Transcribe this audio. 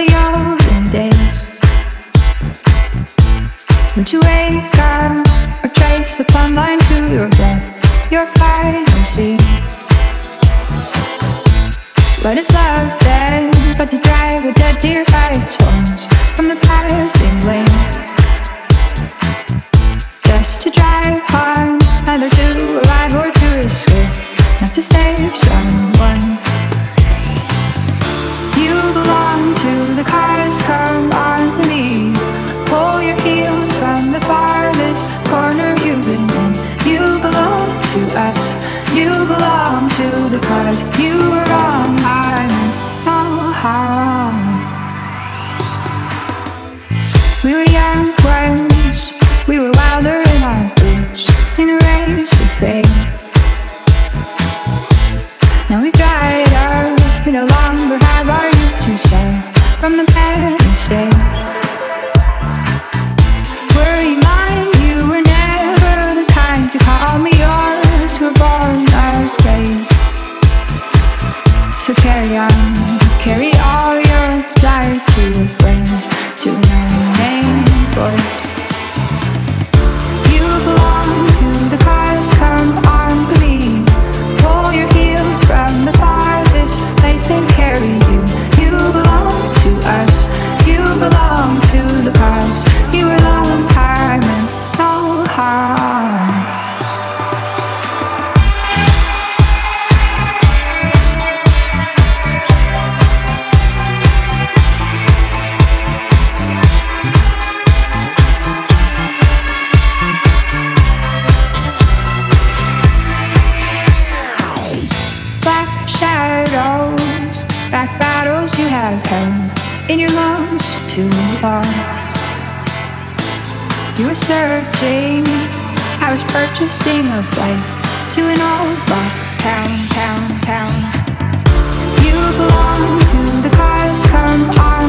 olden days. Would you wake up or trace the plumb line to your breath, your final scene? What is love then but to drag a dead deer by its horns from the passing lane? Just to drive home, either to arrive or to escape, not to save someone. You belong to the cars, come on, leave. Pull your heels from the farthest corner you've been in. You belong to us, you belong to the cars. You were wrong, I meant no harm. We were young ones, we were wilder in our boots, in a race to fame. Now we've dried up, we no longer have our youth to save from the parent stage. Were you mine? You were never the kind to call me yours. You were born afraid. So carry on, carry all your life to a friend, to an unnamed boy. You belong to the cars, come on, believe. Pull your heels from the farthest place they carry you. You belong to us, you belong to the cars. You were long time and no harm. Black shadows, back battles you have held in your lungs too long. You were searching, I was purchasing a flight to an old rock town. You belong to the cars, come on,